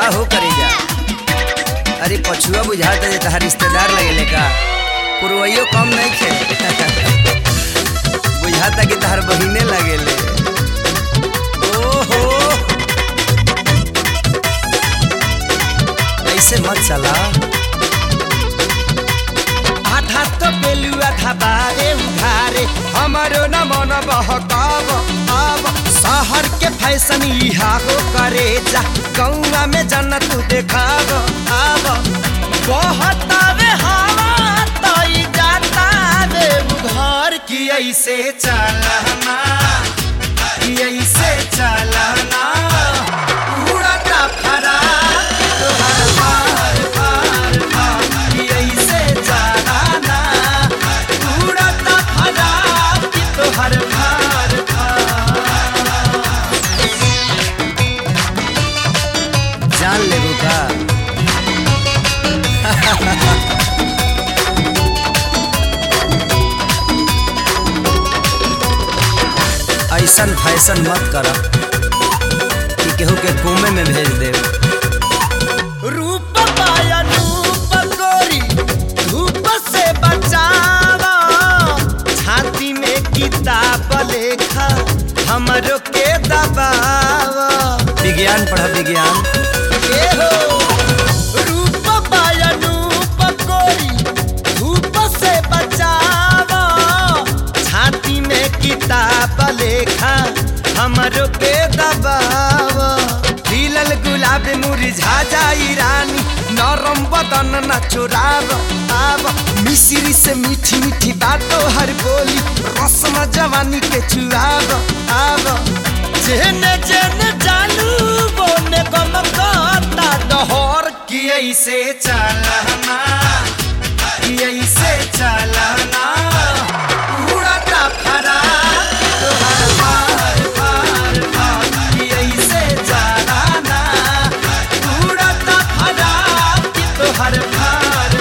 का हो करेगा। अरे पछुआ बुझाता जे तहार रिश्तेदार लगेले का पुरवैयो कम नहीं खे बुझाता कि तहार बहिने लगेले। ओहो ऐसे मत चला। आधा तो बेलुआ घबारे उघारे हमारो न मन बहकाव। अब शहर के फैशन इहा हो करे जा गौवा में जन्नत देखाव। अब बहतावे हवा तई जाता रे घर की ऐसे चलना की ऐसे चलना उड़ता फरा तोहर मार मार मार की ऐसे चलना उड़ता फरा तोहर मार जान लेबू का ऐसन फैशन मत करा कि केहू के कुएं में भेज दे। रूप पाया रूप गोरी धूप से बचावा छाती में किताब लेखा हमरो के दबावा। विज्ञान पढ़ा विज्ञान। ए हो रूप पाया रूप गोरी धूप से बचावा छाती में किताब लेखा हमरो के दबावा। खिलल गुलाब मुरझा जाई रानी नरम बदन न चुराव। आव मिश्री से मीठी मीठी बातों हर बोली रस्म जवानी के चुराव। आव जेने जेने चालू बोने गम करता डहर की ऐसे चलना की ऐसे चलना उड़ता फरा तोहर मार मार मार की ऐसे चलना उड़ता फरा तोहर मार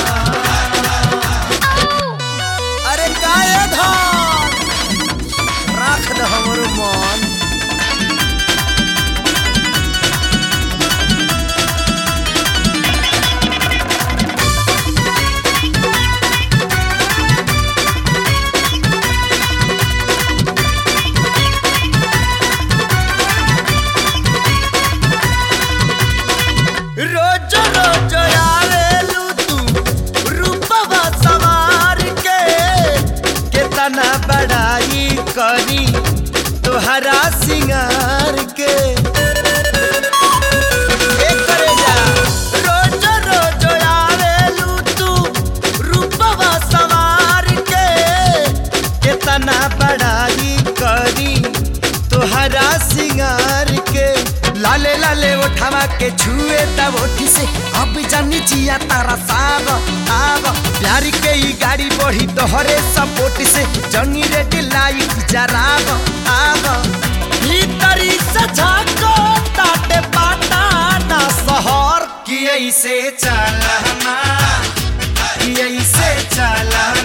अरे काय धन राख द हमरो मन। रोज रोज आवेलू तू रूपवा सवार के केतना बड़ाई करी तोहरा सिंगार के। ए करे जा रोज रोज आवेलू तू रूपवा सवार के केतना बड़ाई करी तोहरा सिंगार के। लाले लाले उठावा के छुए तब ओठी से अब जानी जिया तारा साब। आब प्यारी के ई गाड़ी बढ़ी तोहरे सपोर्ट से जनी रेड लाइट जराब। आब भीतरी से झाको ताटे पाटा ना शहर की ऐसे चलना की ऐसे चलना